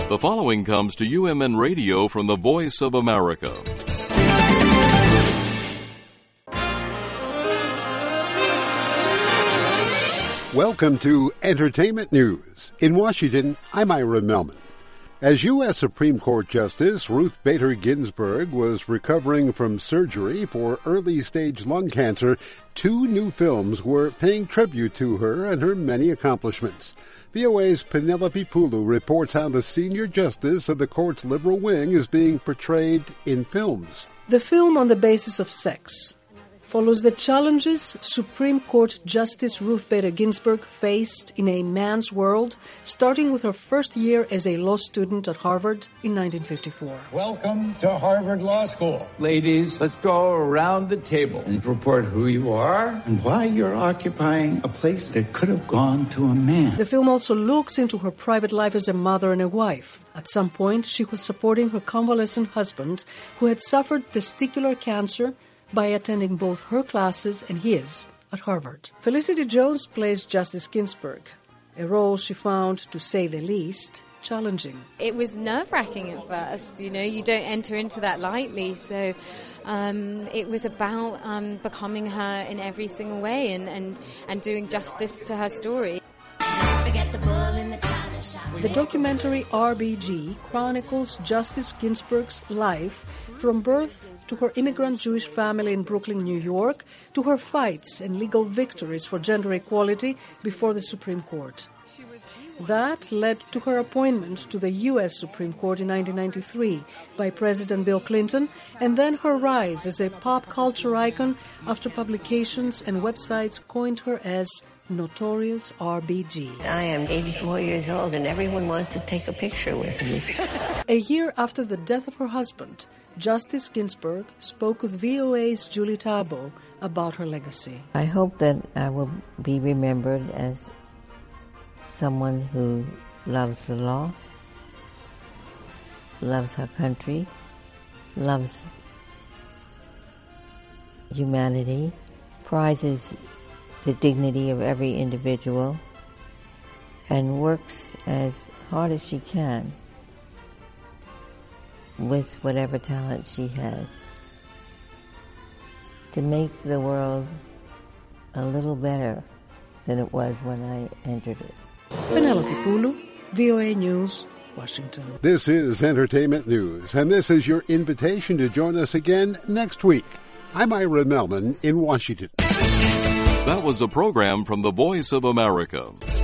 The following comes to UMN Radio from the Voice of America. Welcome to Entertainment News. In Washington, I'm Ira Melman. As U.S. Supreme Court Justice Ruth Bader Ginsburg was recovering from surgery for early-stage lung cancer, 2 new films were paying tribute to her and her many accomplishments. VOA's Penelope Pulu reports how the senior justice of the court's liberal wing is being portrayed in films. The film On the Basis of Sex follows the challenges Supreme Court Justice Ruth Bader Ginsburg faced in a man's world, starting with her first year as a law student at Harvard in 1954. Welcome to Harvard Law School. Ladies, let's go around the table and report who you are and why you're occupying a place that could have gone to a man. The film also looks into her private life as a mother and a wife. At some point, she was supporting her convalescent husband, who had suffered testicular cancer, by attending both her classes and his at Harvard. Felicity Jones plays Justice Ginsburg, a role she found, to say the least, challenging. It was nerve-wracking at first, you don't enter into that lightly, so it was about becoming her in every single way and doing justice to her story. The documentary RBG chronicles Justice Ginsburg's life from birth to her immigrant Jewish family in Brooklyn, New York, to her fights and legal victories for gender equality before the Supreme Court. That led to her appointment to the U.S. Supreme Court in 1993 by President Bill Clinton, and then her rise as a pop culture icon after publications and websites coined her as Notorious RBG. I am 84 years old and everyone wants to take a picture with me. A year after the death of her husband, Justice Ginsburg spoke with VOA's Julie Tabo about her legacy. I hope that I will be remembered as someone who loves the law, loves her country, loves humanity, prizes the dignity of every individual, and works as hard as she can with whatever talent she has to make the world a little better than it was when I entered it. Penelope Pulu, VOA News, Washington. This is Entertainment News, and this is your invitation to join us again next week. I'm Ira Melman in Washington. That was a program from the Voice of America.